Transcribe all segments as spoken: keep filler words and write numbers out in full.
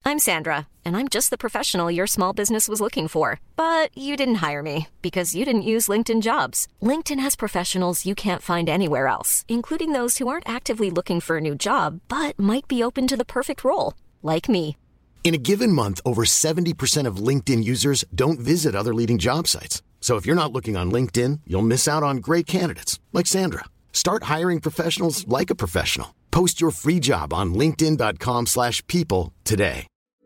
I'm Sandra, and I'm just the professional your small business was looking for. But you didn't hire me because you didn't use LinkedIn Jobs. LinkedIn has professionals you can't find anywhere else, including those who aren't actively looking for a new job, but might be open to the perfect role, like me. In a given month, over seventy percent of LinkedIn users don't visit other leading job sites. So if you're not looking on LinkedIn, you'll miss out on great candidates like Sandra. Start hiring professionals like a professional. Post your free job on linkedin.com slash people today.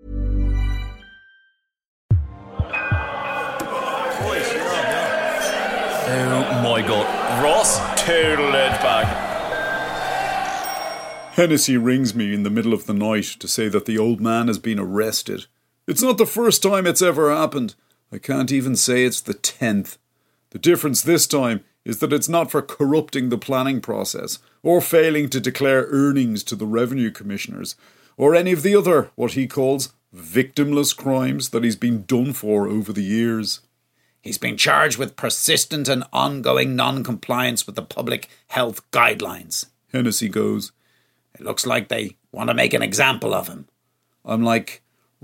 Oh my god. Ross, total edge bag. Hennessy rings me in the middle of the night to say that the old man has been arrested. It's not the first time it's ever happened. I can't even say it's the tenth. The difference this time is that it's not for corrupting the planning process, or failing to declare earnings to the revenue commissioners, or any of the other, what he calls, victimless crimes that he's been done for over the years. He's been charged with persistent and ongoing non-compliance with the public health guidelines. Hennessy goes, It looks like they want to make an example of him. I'm like,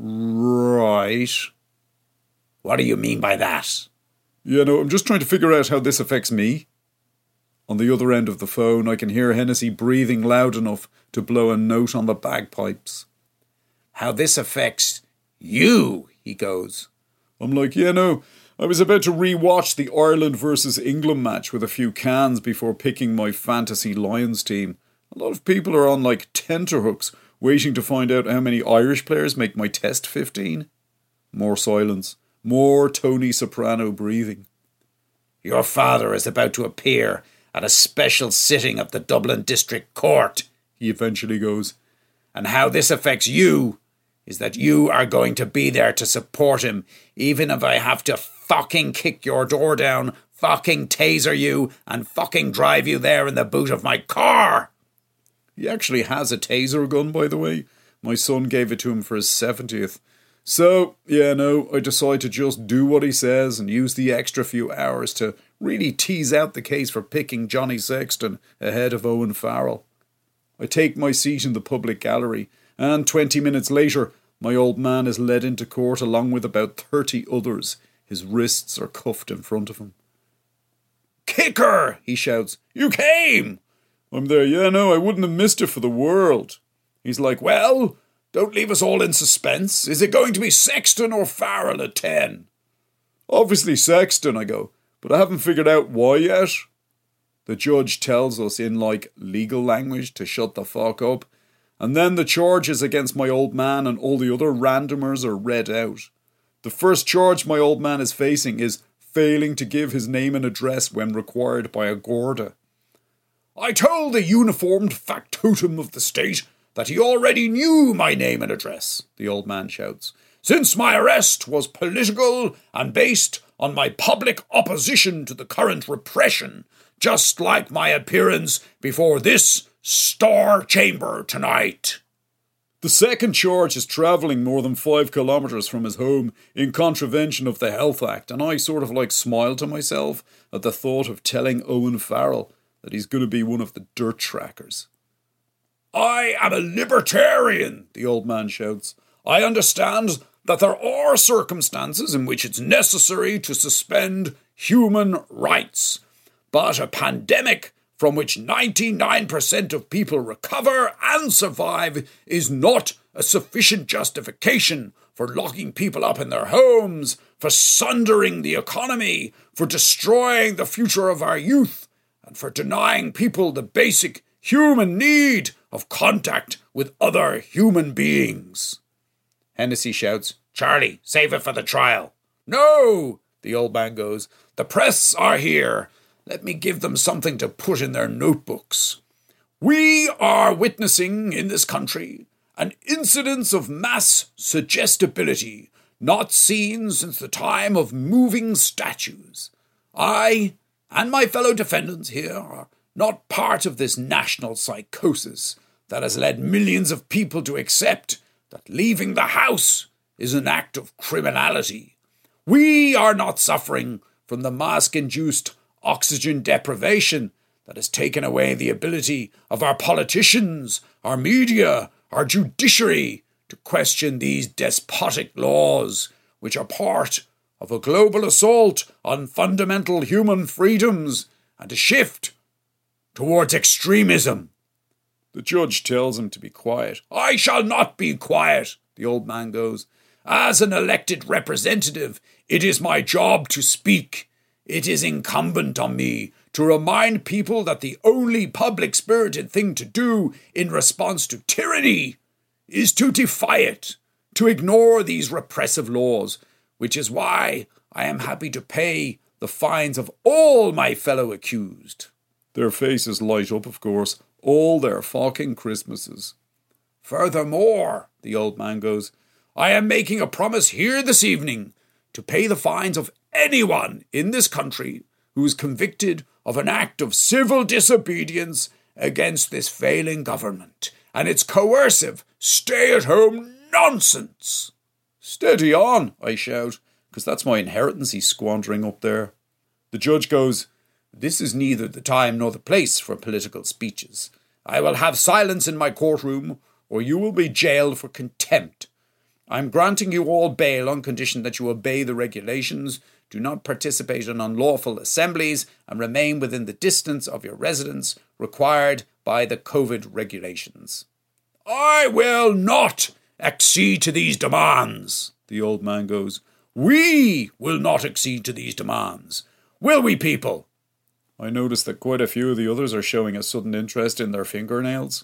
right. What do you mean by that? You know, I'm just trying to figure out how this affects me. On the other end of the phone, I can hear Hennessy breathing loud enough to blow a note on the bagpipes. How this affects you, he goes. I'm like, yeah, no, I was about to re-watch the Ireland versus England match with a few cans before picking my fantasy Lions team. A lot of people are on like tenterhooks waiting to find out how many Irish players make my test fifteen. More silence. More Tony Soprano breathing. Your father is about to appear at a special sitting of the Dublin District Court, he eventually goes. And how this affects you is that you are going to be there to support him, even if I have to fucking kick your door down, fucking taser you, and fucking drive you there in the boot of my car. He actually has a taser gun, by the way. My son gave it to him for his seventieth. So, yeah, no, I decide to just do what he says and use the extra few hours to really tease out the case for picking Johnny Sexton ahead of Owen Farrell. I take my seat in the public gallery, and twenty minutes later, my old man is led into court along with about thirty others. His wrists are cuffed in front of him. Kicker, he shouts. You came! I'm there, yeah, no, I wouldn't have missed it for the world. He's like, well, don't leave us all in suspense. Is it going to be Sexton or Farrell at ten? Obviously Sexton, I go, but I haven't figured out why yet. The judge tells us in, like, legal language to shut the fuck up, and then the charges against my old man and all the other randomers are read out. The first charge my old man is facing is failing to give his name and address when required by a Garda. I told the uniformed factotum of the state that he already knew my name and address, the old man shouts, since my arrest was political and based on my public opposition to the current repression, just like my appearance before this Star Chamber tonight. The second charge is travelling more than five kilometres from his home in contravention of the Health Act, and I sort of like smile to myself at the thought of telling Owen Farrell that he's going to be one of the dirt trackers. I am a libertarian, the old man shouts. I understand that there are circumstances in which it's necessary to suspend human rights, but a pandemic from which ninety-nine percent of people recover and survive is not a sufficient justification for locking people up in their homes, for sundering the economy, for destroying the future of our youth, and for denying people the basic human need of contact with other human beings. Hennessy shouts, Charlie, save it for the trial. No, the old man goes, the press are here. Let me give them something to put in their notebooks. We are witnessing in this country an incidence of mass suggestibility not seen since the time of moving statues. I and my fellow defendants here are not part of this national psychosis that has led millions of people to accept that leaving the house is an act of criminality. We are not suffering from the mask-induced oxygen deprivation that has taken away the ability of our politicians, our media, our judiciary to question these despotic laws, which are part of a global assault on fundamental human freedoms and a shift towards extremism. The judge tells him to be quiet. I shall not be quiet, the old man goes. As an elected representative, it is my job to speak. It is incumbent on me to remind people that the only public-spirited thing to do in response to tyranny is to defy it, to ignore these repressive laws, which is why I am happy to pay the fines of all my fellow accused. Their faces light up, of course, all their fucking Christmases. Furthermore, the old man goes, I am making a promise here this evening to pay the fines of anyone in this country who is convicted of an act of civil disobedience against this failing government and its coercive stay-at-home nonsense. Steady on, I shout, because that's my inheritance he's squandering up there. The judge goes, This is neither the time nor the place for political speeches. I will have silence in my courtroom, or you will be jailed for contempt. I am granting you all bail on condition that you obey the regulations, do not participate in unlawful assemblies, and remain within the distance of your residence required by the COVID regulations. I will not accede to these demands, the old man goes. We will not accede to these demands. Will we, people? I notice that quite a few of the others are showing a sudden interest in their fingernails.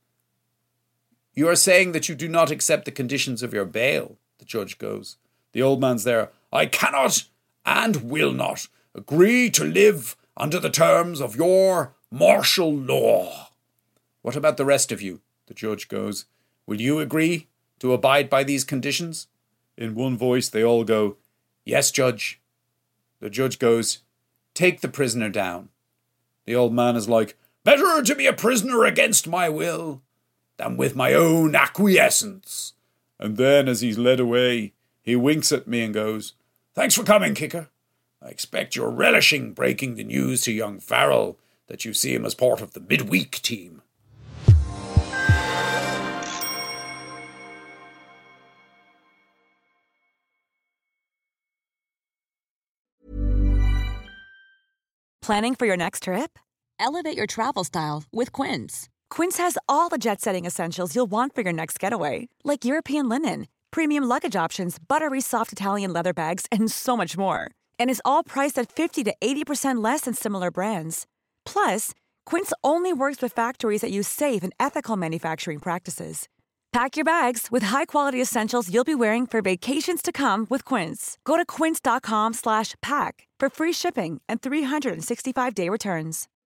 You are saying that you do not accept the conditions of your bail, the judge goes. The old man's there. I cannot and will not agree to live under the terms of your martial law. What about the rest of you? The judge goes. Will you agree to abide by these conditions? In one voice they all go, Yes, Judge. The judge goes, Take the prisoner down. The old man is like, Better to be a prisoner against my will than with my own acquiescence. And then as he's led away, he winks at me and goes, Thanks for coming, Kicker. I expect you're relishing breaking the news to young Farrell that you see him as part of the midweek team. Planning for your next trip? Elevate your travel style with Quince. Quince has all the jet-setting essentials you'll want for your next getaway, like European linen, premium luggage options, buttery soft Italian leather bags, and so much more. And is all priced at fifty to eighty percent less than similar brands. Plus, Quince only works with factories that use safe and ethical manufacturing practices. Pack your bags with high-quality essentials you'll be wearing for vacations to come with Quince. Go to quince.com slash pack for free shipping and three sixty-five day returns.